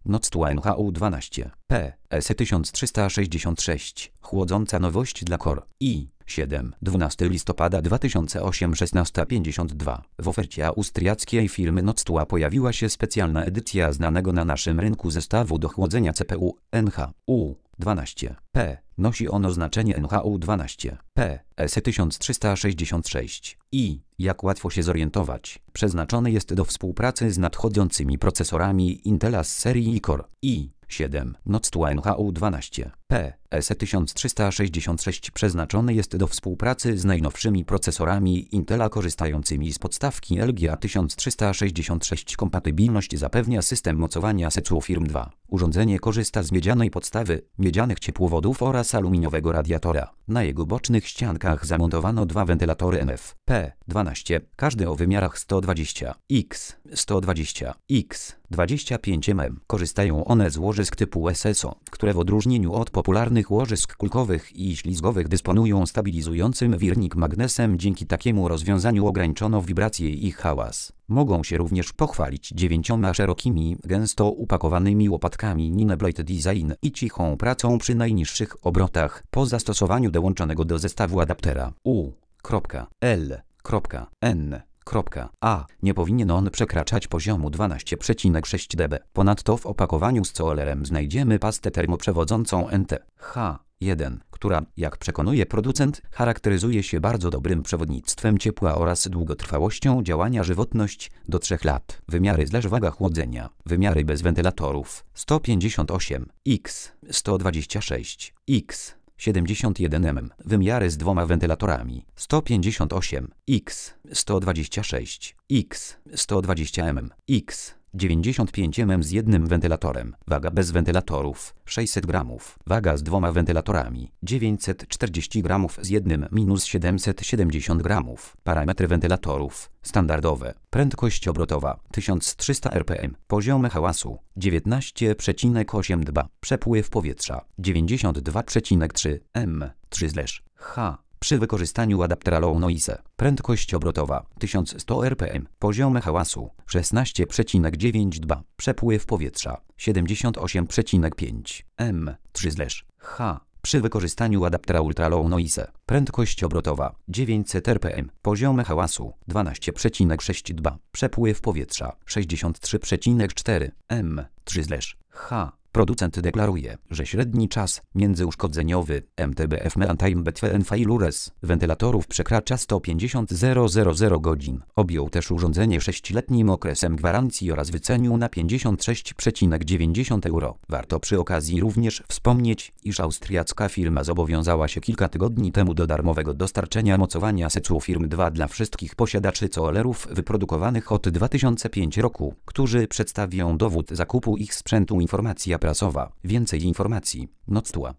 Noctua NHU12 PS1366 chłodząca nowość dla Core i7 12 listopada 2008 16:52 W ofercie austriackiej firmy Noctua pojawiła się specjalna edycja znanego na naszym rynku zestawu do chłodzenia CPU NHU12P. Nosi on oznaczenie NHU12 PS1366 i, jak łatwo się zorientować, przeznaczony jest do współpracy z nadchodzącymi procesorami Intela z serii Core i7. Noctua NHU12 PS1366 przeznaczony jest do współpracy z najnowszymi procesorami Intela korzystającymi z podstawki LGA 1366. Kompatybilność zapewnia system mocowania SECU Firm 2. Urządzenie korzysta z miedzianej podstawy, miedzianych ciepłowodów oraz aluminiowego radiatora. Na jego bocznych ściankach zamontowano dwa wentylatory NF-P12, każdy o wymiarach 120x 120x 25 mm. Korzystają one z łożysk typu SSO, które w odróżnieniu od popularnych łożysk kulkowych i ślizgowych dysponują stabilizującym wirnik magnesem. Dzięki takiemu rozwiązaniu ograniczono wibracje i hałas. Mogą się również pochwalić 9 szerokimi, gęsto upakowanymi łopatkami Nineblade Design i cichą pracą przy najniższych obrotach po zastosowaniu dołączonego do zestawu adaptera U.L.N.A. Nie powinien on przekraczać poziomu 12,6 dB. Ponadto w opakowaniu z coilerem znajdziemy pastę termoprzewodzącą NT-H1, która, jak przekonuje producent, charakteryzuje się bardzo dobrym przewodnictwem ciepła oraz długotrwałością działania. Żywotność do 3 lat. Wymiary waga chłodzenia. Wymiary bez wentylatorów 158x 126x 71 mm. Wymiary z 2 wentylatorami 158x 126x 120 mm x 95 mm z jednym wentylatorem. Waga bez wentylatorów 600 g. Waga z 2 wentylatorami 940 g z jednym minus 770 g. Parametry wentylatorów standardowe. Prędkość obrotowa 1300 rpm. Poziom hałasu 19,8 dB. Przepływ powietrza 92,3 m3/H. Przy wykorzystaniu adaptera Low Noise. Prędkość obrotowa 1100 rpm. Poziom hałasu 16,9 dB. Przepływ powietrza 78,5 m3/H. Przy wykorzystaniu adaptera Ultra Low Noise. Prędkość obrotowa 900 rpm. Poziom hałasu 12,6 dB. Przepływ powietrza 63,4 m3/H. Producent deklaruje, że średni czas międzyuszkodzeniowy MTBF Meantime Between Failures wentylatorów przekracza 150,000 godzin. Objął też urządzenie 6-letnim okresem gwarancji oraz wycenił na 56,90 euro. Warto przy okazji również wspomnieć, iż austriacka firma zobowiązała się kilka tygodni temu do darmowego dostarczenia mocowania SECU Firm 2 dla wszystkich posiadaczy coilerów wyprodukowanych od 2005 roku, którzy przedstawią dowód zakupu ich sprzętu. Informacja prasowa. Więcej informacji. Noctua.